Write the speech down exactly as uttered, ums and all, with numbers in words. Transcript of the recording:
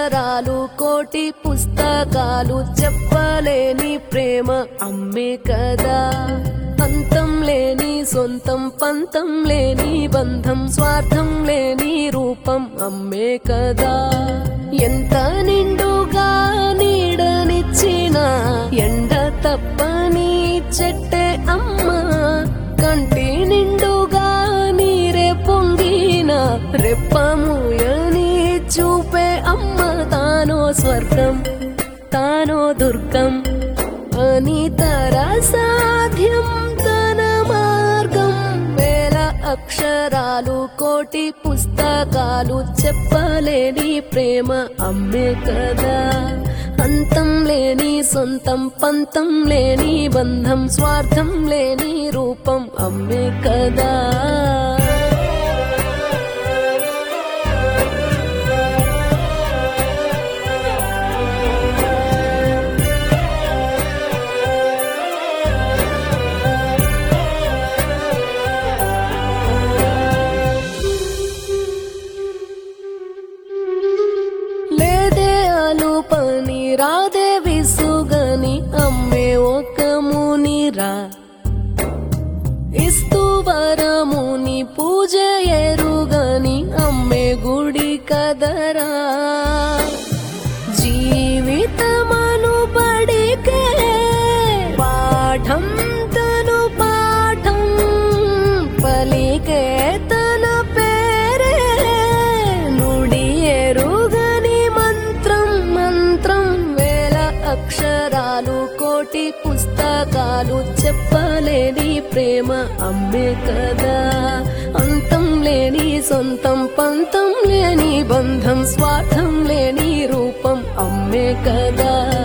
అక్షరాలు కోటి పుస్తకాలు చెప్పలేని ప్రేమ అమ్మే కదా. అంతం లేని సొంతం పంతం లేని బంధం స్వార్థం లేని రూపం అమ్మే కదా. ఎంత నిండుగా నీడనిచ్చిన ఎండ తప్పని చెట్టే అమ్మ, కంటి నిండుగా నీరే పొంగిన రెప్పముయని చూపే అమ్మ. తానో స్వర్గం తానో దుర్గం అని తర సాధ్యం తన మార్గం. వేల అక్షరాలు కోటి పుస్తకాలు చెప్పలేని ప్రేమ అమ్మే కదా. అంతం లేని సొంతం పంతం లేని బంధం స్వార్థం లేని రూపం అమ్మే కదా. పని రాదే విసుగని అమ్మే ఒక మునిరా, ఇస్తూ వరముని పూజ ఎరుగని అమ్మే గుడి కదరా. జీవితమను బడికే పాఠం తను పాఠం పలికే తన పేరే నుడి ఎరుగని మంత్రం మంత్రం. వేల అక్షరాలు కోటి పుస్తకాలు చెప్పలేని ప్రేమ అమ్మే కదా. అంతం లేని సొంతం పంతం లేని బంధం స్వార్థం లేని రూపం అమ్మే కదా.